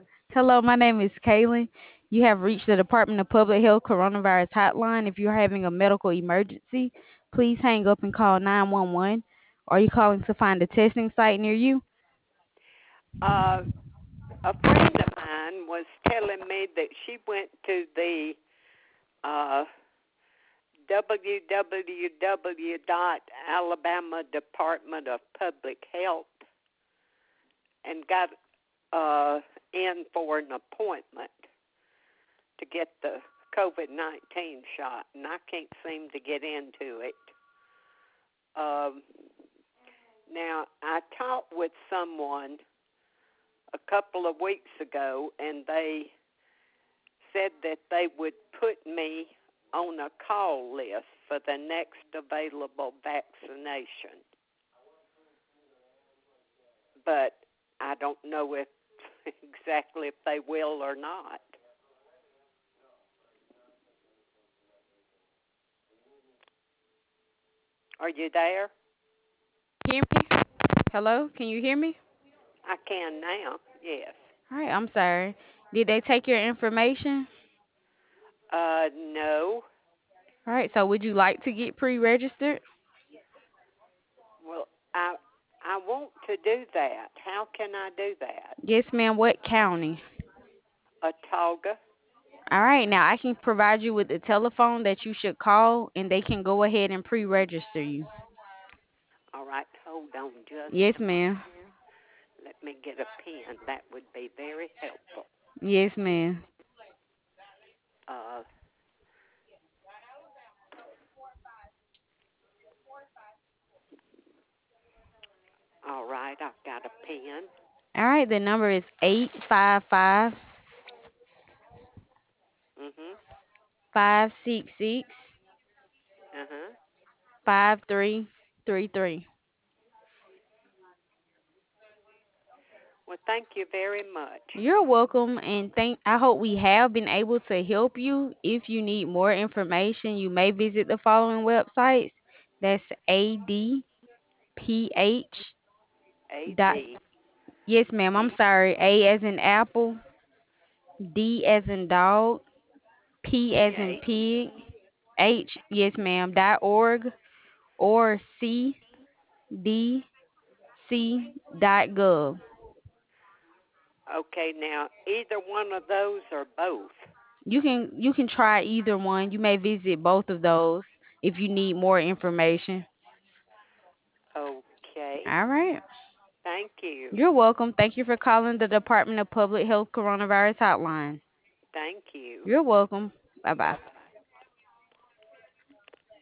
Hello, my name is Kaylin. You have reached the Department of Public Health Coronavirus Hotline. If you're having a medical emergency, please hang up and call 911. Are you calling to find a testing site near you? Uh, a friend of mine was telling me that she went to the uh, www.alabama Department of Public Health and got in for an appointment to get the COVID-19 shot, and I can't seem to get into it. Um, Now, I talked with someone a couple of weeks ago, and they said that they would put me on a call list for the next available vaccination. But I don't know if exactly if they will or not. Are you there? Hear me? Hello, can you hear me? I can now. Yes. All right, I'm sorry. Did they take your information? No. All right, so would you like to get pre-registered? Well, I want to do that. How can I do that? Yes, ma'am. What county? Autauga. All right, now I can provide you with the telephone that you should call, and they can go ahead and pre-register you. All right, hold on just Yes, a moment. ma'am. Let me get a pen. That would be very helpful. Yes, ma'am. Uh, all right, I've got a pen. All right, the number is 855 Mhm. 566 Uh huh. 5333. Well, thank you very much. You're welcome, and I hope we have been able to help you. If you need more information, you may visit the following websites. That's ADPH A dot. D Yes, ma'am. I'm P sorry. A as in apple, D as in dog, P P as in H. pig, H, yes, ma'am, .org, or CDC.gov. Okay, now either one of those or both. You can try either one. You may visit both of those if you need more information. Okay. All right. Thank you. You're welcome. Thank you for calling the Department of Public Health Coronavirus Hotline. Thank you. You're welcome. Bye Bye bye. bye.